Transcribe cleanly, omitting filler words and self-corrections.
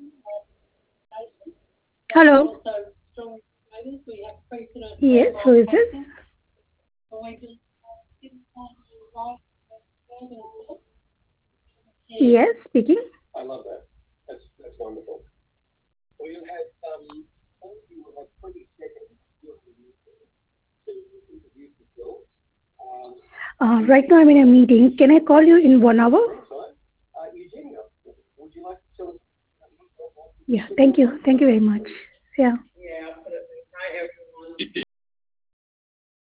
Hello. Yes, who is this? Yes, speaking. Right now I'm in a meeting. Can I call you in 1 hour? Yeah, thank you. Thank you very much. Yeah.